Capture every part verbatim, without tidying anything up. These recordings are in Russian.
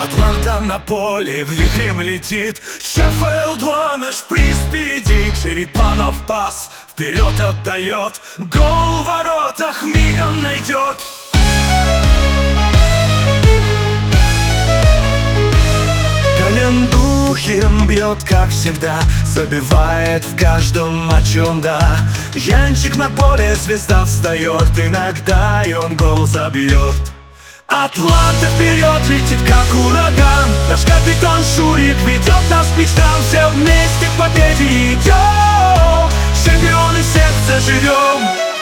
Атланта на поле вихрем летит. ШФЛ два наш приз впереди. Черепанов пас вперед отдает. Гол в воротах мигом найдет. Голендухин бьет, как всегда, забивает в каждом матче он, да. Янчик на поле, звезда встает, иногда и он гол забьет. Атланта вперед летит, как ураган. Наш капитан Шурик ведет нас к мечтам. Все вместе к победе идем. Чемпионы сердца живем.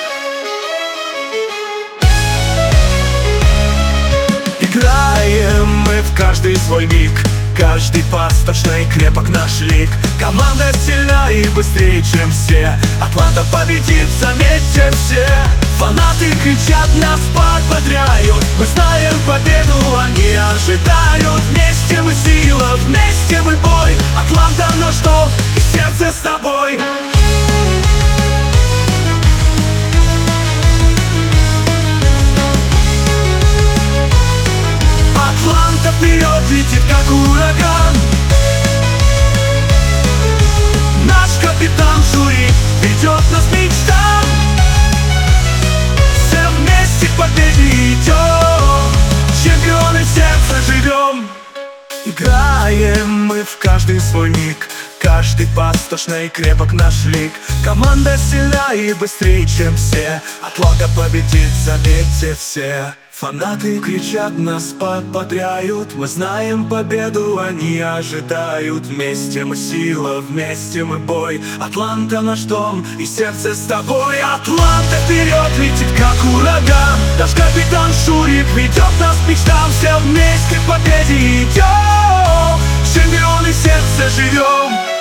Играем мы в каждый свой миг. Каждый пас точно и крепок наш лик. Команда сильна и быстрее, чем все. Атланта победит, заметьте все. Фанаты кричат, нас подбодряют. Мы знаем победу, они ожидают. Вместе мы сила, вместе мы бой. Атланта наш дом и сердце с тобой. Атланта вперед летит, как ураган. Наш капитан Шурик ведет нас к мечтам. Все вместе к победе идем. Чемпионы сердца живем. Играем мы в каждый свой миг. Каждый пас точно и крепок наш лик. Команда сильна и быстрее, чем все. Атланта победит, заметьте все. Фанаты кричат, нас подбодряют. Мы знаем победу, они ожидают. Вместе мы сила, вместе мы бой. Атланта наш дом и сердце с тобой. Атланта вперед летит, как ураган. Наш капитан Шурик ведет нас к мечтам. Все вместе к победе идем. Чемпионы сердца живем.